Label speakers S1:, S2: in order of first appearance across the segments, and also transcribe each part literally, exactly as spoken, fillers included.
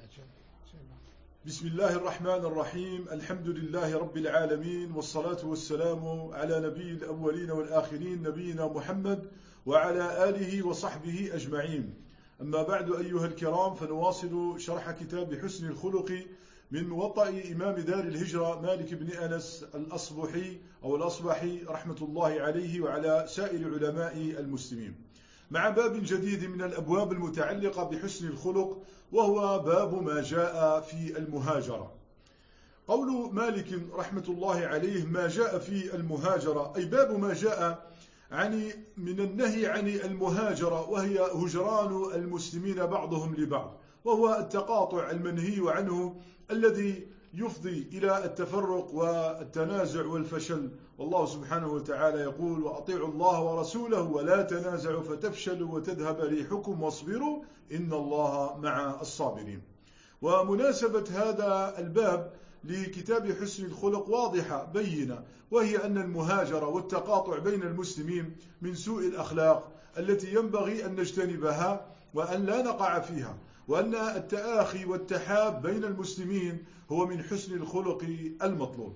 S1: بسم الله الرحمن الرحيم. الحمد لله رب العالمين، والصلاة والسلام على نبي الأولين والآخرين نبينا محمد وعلى آله وصحبه أجمعين. أما بعد أيها الكرام، فنواصل شرح كتاب حسن الخلق من موطأ إمام دار الهجرة مالك بن أنس الأصبحي أو الأصبحي رحمة الله عليه وعلى سائر علماء المسلمين، مع باب جديد من الأبواب المتعلقة بحسن الخلق، وهو باب ما جاء في المهاجرة. قول مالك رحمة الله عليه ما جاء في المهاجرة، أي باب ما جاء عن من النهي عن المهاجرة، وهي هجران المسلمين بعضهم لبعض، وهو التقاطع المنهي عنه الذي يفضي إلى التفرق والتنازع والفشل. والله سبحانه وتعالى يقول: وأطيعوا الله ورسوله ولا تنازعوا فتفشلوا وتذهب ريحكم واصبروا إن الله مع الصابرين. ومناسبة هذا الباب لكتاب حسن الخلق واضحة بينة، وهي أن المهاجرة والتقاطع بين المسلمين من سوء الأخلاق التي ينبغي أن نجتنبها وأن لا نقع فيها، وأن التآخي والتحاب بين المسلمين هو من حسن الخلق المطلوب.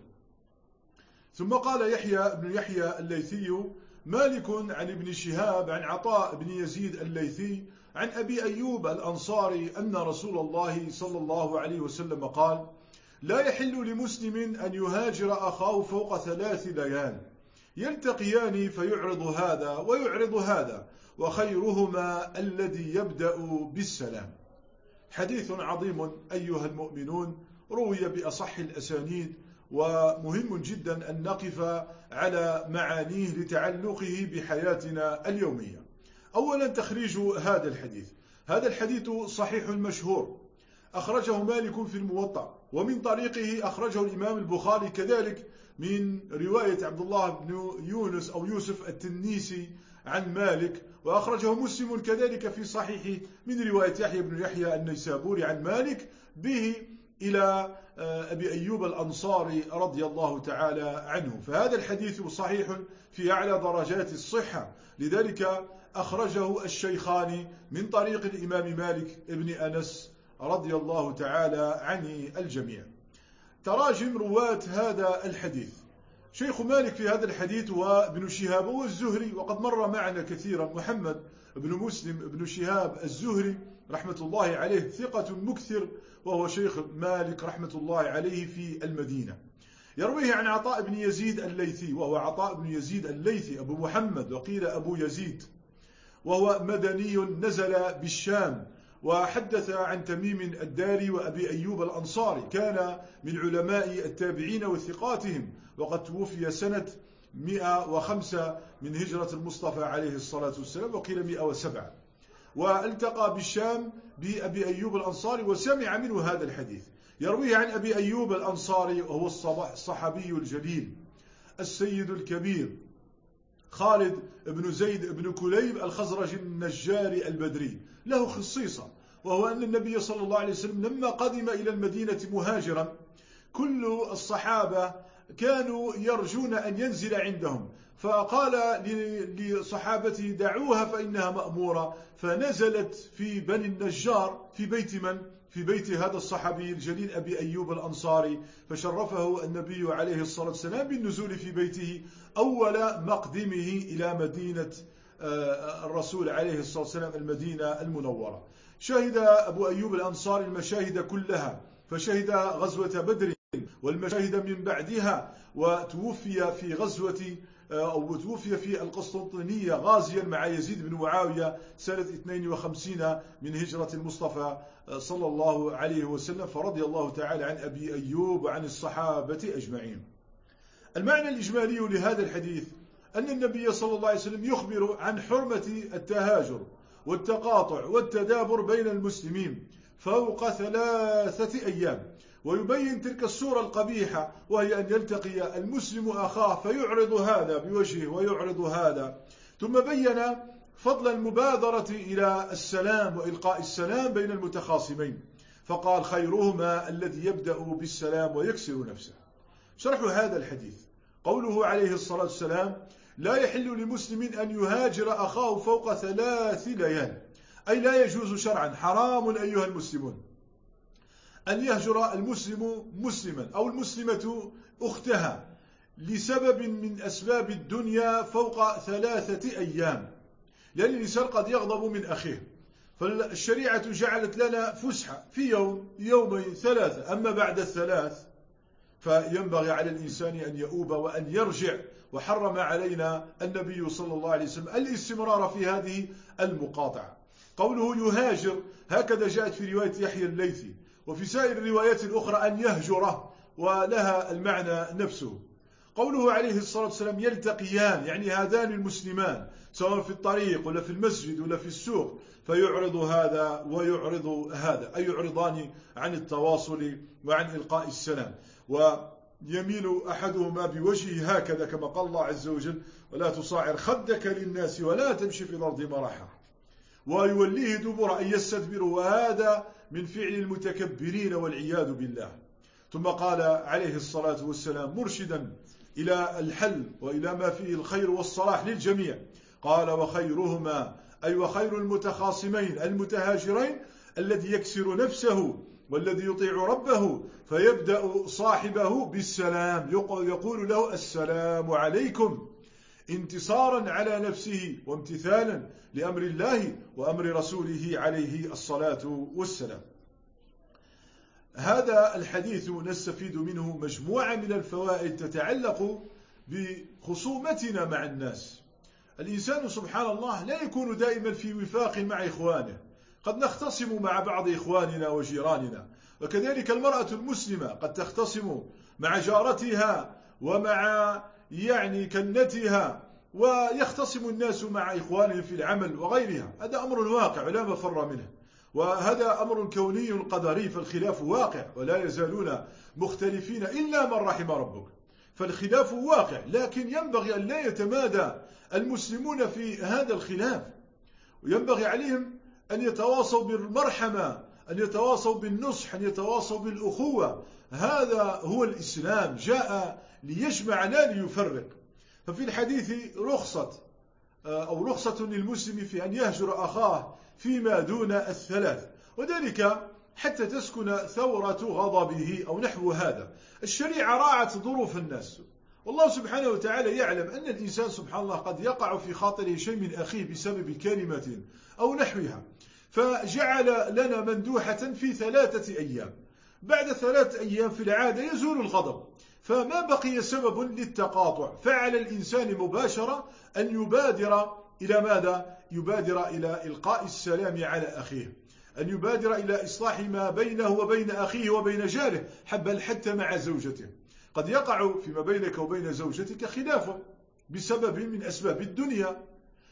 S1: ثم قال يحيى بن يحيى الليثي: مالك عن ابن شهاب عن عطاء بن يزيد الليثي عن أبي أيوب الأنصاري أن رسول الله صلى الله عليه وسلم قال: لا يحل لمسلم أن يهاجر أخاه فوق ثلاث ليال، يلتقيان فيعرض هذا ويعرض هذا، وخيرهما الذي يبدأ بالسلام. حديث عظيم أيها المؤمنون، روي بأصح الأسانيد، ومهم جدا أن نقف على معانيه لتعلقه بحياتنا اليومية. أولا تخريج هذا الحديث. هذا الحديث صحيح مشهور، أخرجه مالك في الموطأ، ومن طريقه أخرجه الإمام البخاري كذلك من رواية عبد الله بن يونس أو يوسف التنيسي عن مالك، وأخرجه مسلم كذلك في صحيحه من رواية يحيى بن يحيى النيسابوري عن مالك به إلى أبي أيوب الأنصاري رضي الله تعالى عنه. فهذا الحديث صحيح في أعلى درجات الصحة، لذلك أخرجه الشيخان من طريق الإمام مالك ابن أنس رضي الله تعالى عن الجميع. تراجم رواة هذا الحديث: شيخ مالك في هذا الحديث وابن شهاب والزهري، وقد مر معنا كثيرا محمد بن مسلم بن شهاب الزهري رحمة الله عليه، ثقة مكثر، وهو شيخ مالك رحمة الله عليه في المدينة. يرويه عن عطاء بن يزيد الليثي، وهو عطاء بن يزيد الليثي أبو محمد وقيل أبو يزيد، وهو مدني نزل بالشام، وحدث عن تميم الداري وأبي أيوب الأنصاري، كان من علماء التابعين وثقاتهم، وقد توفي سنة مئة وخمسة من هجرة المصطفى عليه الصلاة والسلام، وقيل مئة وسبعة. والتقى بالشام بأبي أيوب الأنصاري وسمع منه هذا الحديث. يرويه عن أبي أيوب الأنصاري، وهو الصحابي الجليل السيد الكبير خالد بن زيد بن كليب الخزرج النجاري البدري، له خصيصة، وهو أن النبي صلى الله عليه وسلم لما قدم إلى المدينة مهاجرا، كل الصحابة كانوا يرجون أن ينزل عندهم، فقال لصحابته: دعوها فإنها مأمورة، فنزلت في بني النجار في بيت من؟ في بيت هذا الصحابي الجليل أبي أيوب الأنصاري، فشرفه النبي عليه الصلاة والسلام بالنزول في بيته أول مقدمه إلى مدينة الرسول عليه الصلاة والسلام المدينة المنورة. شهد أبو أيوب الأنصاري المشاهد كلها، فشهد غزوة بدر والمشاهد من بعدها، وتوفي في غزوة أو توفي في القسطنطينية غازيا مع يزيد بن معاوية سنة اثنين وخمسين من هجرة المصطفى صلى الله عليه وسلم، فرضي الله تعالى عن أبي أيوب وعن الصحابة أجمعين. المعنى الإجمالي لهذا الحديث أن النبي صلى الله عليه وسلم يخبر عن حرمة التهاجر والتقاطع والتدابر بين المسلمين فوق ثلاثة أيام، ويبين تلك الصورة القبيحة، وهي أن يلتقي المسلم أخاه فيعرض هذا بوجهه ويعرض هذا. ثم بين فضل المبادرة إلى السلام وإلقاء السلام بين المتخاصمين، فقال: خيرهما الذي يبدأ بالسلام ويكسر نفسه. شرح هذا الحديث: قوله عليه الصلاة والسلام: لا يحل لمسلم أن يهاجر أخاه فوق ثلاث ليال، أي لا يجوز شرعا، حرام أيها المسلمون أن يهجر المسلم مسلما أو المسلمة أختها لسبب من أسباب الدنيا فوق ثلاثة أيام، لأن الإنسان قد يغضب من أخيه، فالشريعة جعلت لنا فسحة في يوم يومين ثلاثة، أما بعد الثلاث فينبغي على الإنسان أن يؤوب وأن يرجع. وحرم علينا النبي صلى الله عليه وسلم الاستمرار في هذه المقاطعة. قوله يهاجر هكذا جاءت في رواية يحيى الليثي، وفي سائر الروايات الأخرى أن يهجره، ولها المعنى نفسه. قوله عليه الصلاة والسلام يلتقيان، يعني هذان المسلمان سواء في الطريق ولا في المسجد ولا في السوق، فيعرض هذا ويعرض هذا، أي يعرضان عن التواصل وعن إلقاء السلام، ويميل أحدهما بوجهه هكذا كما قال الله عز وجل ولا تصاعر خدك للناس ولا تمشي في الأرض مرحا، ويوليه دبر أن يستدبر، وهذا من فعل المتكبرين والعياذ بالله. ثم قال عليه الصلاة والسلام مرشدا إلى الحل وإلى ما فيه الخير والصلاح للجميع، قال وخيرهما أي وخير المتخاصمين المتهاجرين الذي يكسر نفسه والذي يطيع ربه، فيبدأ صاحبه بالسلام، يقول له السلام عليكم، انتصارا على نفسه وامتثالا لأمر الله وأمر رسوله عليه الصلاة والسلام. هذا الحديث نستفيد منه مجموعة من الفوائد تتعلق بخصومتنا مع الناس. الإنسان سبحان الله لا يكون دائما في وفاق مع إخوانه، قد نختصم مع بعض إخواننا وجيراننا، وكذلك المرأة المسلمة قد تختصم مع جارتها ومع يعني كنتها، ويختصم الناس مع إخوانهم في العمل وغيرها. هذا أمر واقع ولا مفر منه، وهذا أمر كوني قدري، فالخلاف واقع ولا يزالون مختلفين إلا من رحم ربك، فالخلاف واقع، لكن ينبغي أن لا يتمادى المسلمون في هذا الخلاف، وينبغي عليهم أن يتواصوا بالمرحمة، أن يتواصوا بالنصح، أن يتواصوا بالأخوة. هذا هو الإسلام، جاء ليجمع لا ليفرق. ففي الحديث رخصة أو رخصة للمسلم في أن يهجر أخاه فيما دون الثلاث، وذلك حتى تسكن ثورة غضبه أو نحو هذا. الشريعة راعت ظروف الناس، والله سبحانه وتعالى يعلم أن الإنسان سبحان الله قد يقع في خاطره شيء من أخيه بسبب كلمة أو نحوها، فجعل لنا مندوحة في ثلاثة أيام. بعد ثلاثة أيام في العادة يزول الغضب، فما بقي سبب للتقاطع، فعلى الإنسان مباشرة أن يبادر إلى ماذا؟ يبادر إلى إلقاء السلام على أخيه، أن يبادر إلى إصلاح ما بينه وبين أخيه وبين جاره، بل حتى مع زوجته. قد يقع فيما بينك وبين زوجتك خلاف بسبب من أسباب الدنيا،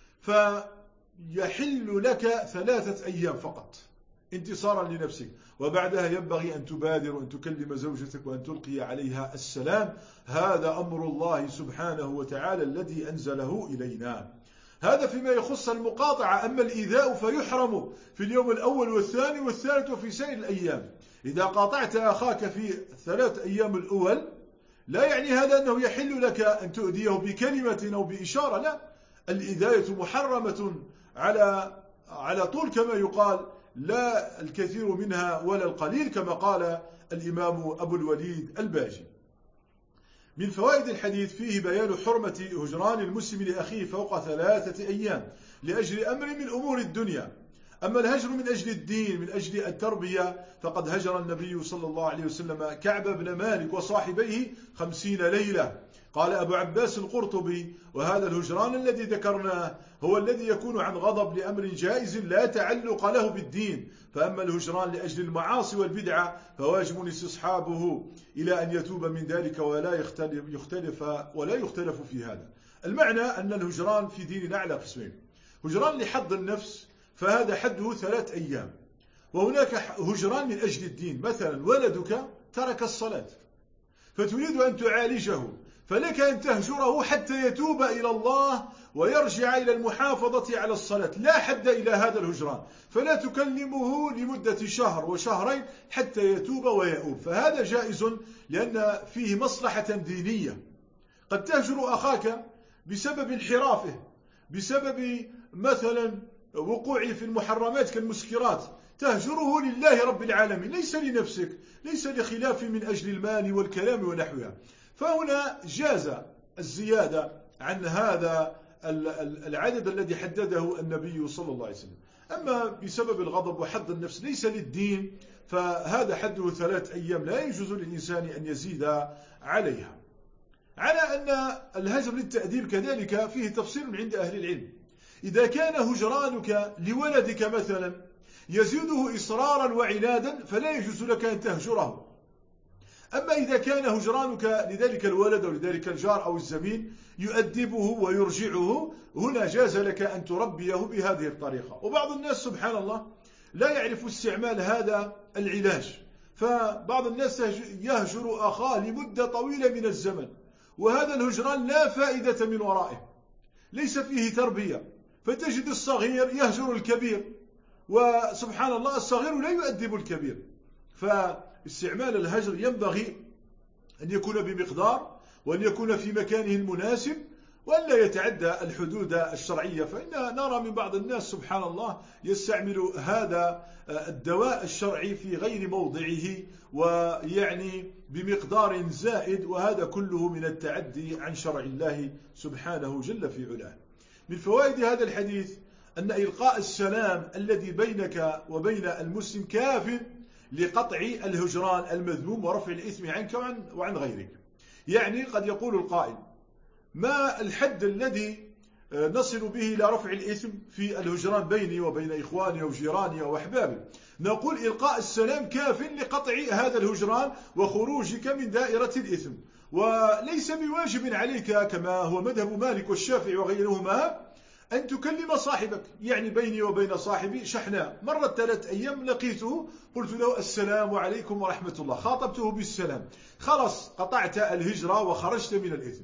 S1: فيحل لك ثلاثة أيام فقط انتصارا لنفسك، وبعدها ينبغي أن تبادر وأن تكلم زوجتك وأن تلقي عليها السلام. هذا أمر الله سبحانه وتعالى الذي أنزله إلينا. هذا فيما يخص المقاطعة. أما الإيذاء فيحرم في اليوم الأول والثاني والثالث وفي سائر الأيام. إذا قاطعت أخاك في الثلاث أيام الأول لا يعني هذا أنه يحل لك أن تؤذيه بكلمة أو بإشارة، لا، الإيذاية محرمة على على طول كما يقال، لا الكثير منها ولا القليل، كما قال الإمام أبو الوليد الباجي. من فوائد الحديث فيه بيان حرمة هجران المسلم لأخيه فوق ثلاثة أيام لأجل أمر من أمور الدنيا. أما الهجر من أجل الدين، من أجل التربية، فقد هجر النبي صلى الله عليه وسلم كعب بن مالك وصاحبيه خمسين ليلة. قال أبو عباس القرطبي: وهذا الهجران الذي ذكرناه هو الذي يكون عن غضب لأمر جائز لا تعلق له بالدين، فأما الهجران لأجل المعاصي والبدعة فواجب استصحابه إلى أن يتوب من ذلك ولا يختلف, يختلف ولا يختلف في هذا. المعنى أن الهجران في ديننا على قسمين: هجران لحظ النفس فهذا حده ثلاث أيام، وهناك هجران من أجل الدين. مثلا ولدك ترك الصلاة فتريد أن تعالجه، فلك أن تهجره حتى يتوب إلى الله ويرجع إلى المحافظة على الصلاة، لا حد إلى هذا الهجران، فلا تكلمه لمدة شهر وشهرين حتى يتوب ويؤوب، فهذا جائز لأن فيه مصلحة دينية. قد تهجر أخاك بسبب انحرافه، بسبب مثلا وقوعه في المحرمات كالمسكرات، تهجره لله رب العالمين، ليس لنفسك، ليس لخلاف من أجل المال والكلام ونحوها. فهنا جاز الزيادة عن هذا العدد الذي حدده النبي صلى الله عليه وسلم. أما بسبب الغضب وحظ النفس ليس للدين، فهذا حده ثلاث أيام، لا يجوز للإنسان أن يزيد عليها. على أن الهجر للتأديب كذلك فيه تفصيل عند أهل العلم. إذا كان هجرانك لولدك مثلا يزيده إصرارا وعنادا فلا يجوز لك أن تهجره. أما إذا كان هجرانك لذلك الولد أو لذلك الجار أو الزميل يؤدبه ويرجعه، هنا جاز لك أن تربيه بهذه الطريقة. وبعض الناس سبحان الله لا يعرف استعمال هذا العلاج، فبعض الناس يهجر أخاه لمدة طويلة من الزمن، وهذا الهجران لا فائدة من ورائه، ليس فيه تربية، فتجد الصغير يهجر الكبير، وسبحان الله الصغير لا يؤدب الكبير. فاستعمال الهجر ينبغي أن يكون بمقدار، وأن يكون في مكانه المناسب، وأن لا يتعدى الحدود الشرعية. فإن نرى من بعض الناس سبحان الله يستعمل هذا الدواء الشرعي في غير موضعه، ويعني بمقدار زائد، وهذا كله من التعدي عن شرع الله سبحانه جل في علاه. من فوائد هذا الحديث أن إلقاء السلام الذي بينك وبين المسلم كاف لقطع الهجران المذموم ورفع الإثم عنك وعن غيرك. يعني قد يقول القائل: ما الحد الذي نصل به إلى رفع الإثم في الهجران بيني وبين إخواني وجيراني وأحبابي؟ نقول: إلقاء السلام كاف لقطع هذا الهجران وخروجك من دائرة الإثم. وليس بواجب عليك كما هو مذهب مالك والشافعي وغيرهما أن تكلم صاحبك. يعني بيني وبين صاحبي شحناء، مرت ثلاث أيام لقيته قلت له السلام عليكم ورحمة الله، خاطبته بالسلام، خلاص قطعت الهجرة وخرجت من الإثم.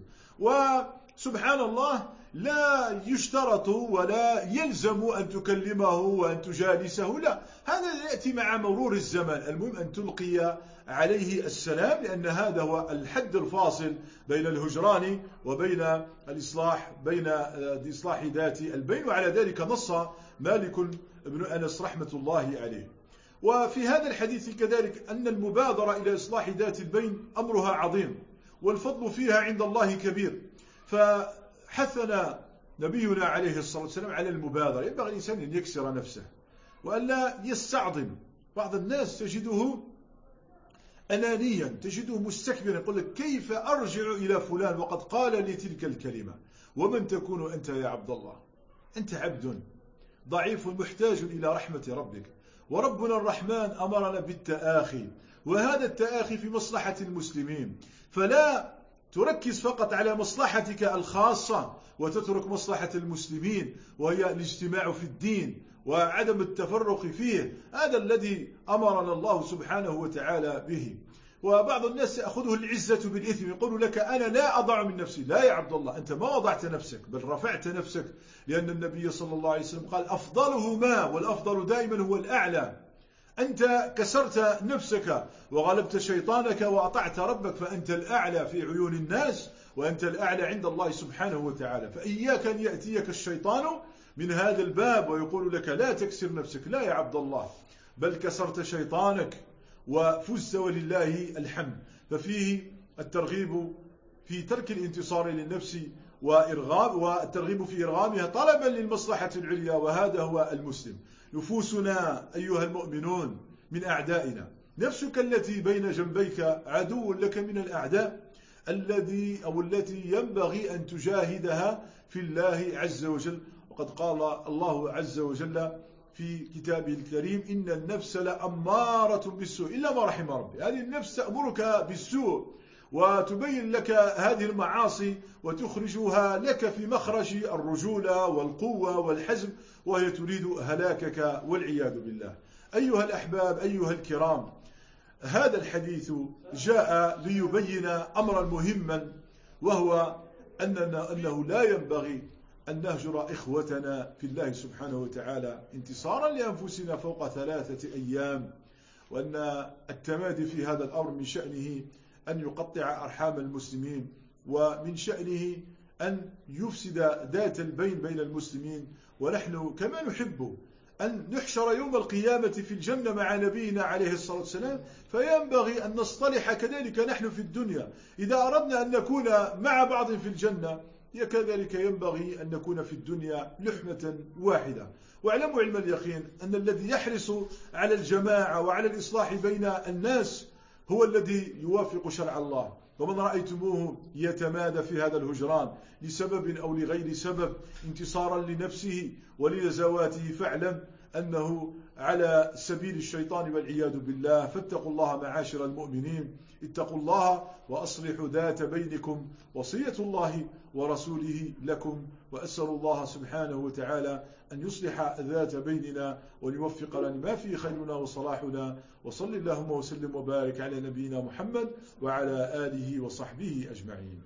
S1: وسبحان الله لا يشترط ولا يلزم أن تكلمه وأن تجالسه، لا، هذا يأتي مع مرور الزمن. المهم أن تلقي عليه السلام، لأن هذا هو الحد الفاصل بين الهجران وبين الإصلاح، بين إصلاح ذات البين. وعلى ذلك نص مالك بن أنس رحمة الله عليه. وفي هذا الحديث كذلك أن المبادرة إلى إصلاح ذات البين أمرها عظيم، والفضل فيها عند الله كبير. فحثنا نبينا عليه الصلاة والسلام على المبادرة. ينبغي الإنسان أن يكسر نفسه وألا يستعظم. بعض الناس تجده أنانيا، تجده مستكبرا، يقول لك: كيف أرجع إلى فلان وقد قال لي تلك الكلمة؟ ومن تكون أنت يا عبد الله؟ أنت عبد ضعيف محتاج إلى رحمة ربك، وربنا الرحمن أمرنا بالتآخي، وهذا التآخي في مصلحة المسلمين. فلا تركز فقط على مصلحتك الخاصة وتترك مصلحة المسلمين، وهي الاجتماع في الدين وعدم التفرق فيه. هذا الذي أمرنا الله سبحانه وتعالى به. وبعض الناس يأخذه العزة بالإثم، يقول لك: أنا لا أضع من نفسي. لا يا عبد الله، أنت ما وضعت نفسك، بل رفعت نفسك، لأن النبي صلى الله عليه وسلم قال: أفضلهما، والأفضل دائما هو الأعلى. أنت كسرت نفسك وغلبت شيطانك وأطعت ربك، فأنت الأعلى في عيون الناس، وأنت الأعلى عند الله سبحانه وتعالى. فإياك أن يأتيك الشيطان من هذا الباب ويقول لك: لا تكسر نفسك. لا يا عبد الله، بل كسرت شيطانك وفزت ولله الحمد. ففيه الترغيب في ترك الانتصار للنفس وإرغام، والترغيب في إرغامها طلبا للمصلحة العليا، وهذا هو المسلم. نفوسنا أيها المؤمنون من أعدائنا. نفسك التي بين جنبيك عدو لك من الأعداء، الذي أو التي ينبغي أن تجاهدها في الله عز وجل. وقد قال الله عز وجل في كتابه الكريم: إن النفس لأمارة بالسوء إلا ما رحم ربي. هذه النفس تأمرك بالسوء وتبين لك هذه المعاصي وتخرجها لك في مخرج الرجولة والقوة والحزم، وهي تريد هلاكك والعياذ بالله. أيها الأحباب، أيها الكرام، هذا الحديث جاء ليبين أمرا مهما، وهو أننا أنه لا ينبغي أن نهجر إخوتنا في الله سبحانه وتعالى انتصارا لأنفسنا فوق ذلك أيام، وأن التمادي في هذا الأمر من شأنه أن يقطع أرحام المسلمين، ومن شأنه أن يفسد ذات البين بين المسلمين. ونحن كما نحب أن نحشر يوم القيامة في الجنة مع نبينا عليه الصلاة والسلام، فينبغي أن نصطلح كذلك نحن في الدنيا. إذا أردنا أن نكون مع بعض في الجنة كذلك ينبغي أن نكون في الدنيا لحمة واحدة. واعلموا علم اليقين أن الذي يحرص على الجماعة وعلى الإصلاح بين الناس هو الذي يوافق شرع الله. ومن رأيتموه يتمادى في هذا الهجران لسبب أو لغير سبب انتصارا لنفسه ولنزواته، فاعلم أنه على سبيل الشيطان والعياذ بالله. فاتقوا الله معاشر المؤمنين، اتقوا الله وأصلحوا ذات بينكم، وصية الله ورسوله لكم. وأسأل الله سبحانه وتعالى أن يصلح ذات بيننا ويوفق لنا ما فيه خيرنا وصلاحنا. وصل اللهم وسلم وبارك على نبينا محمد وعلى آله وصحبه أجمعين.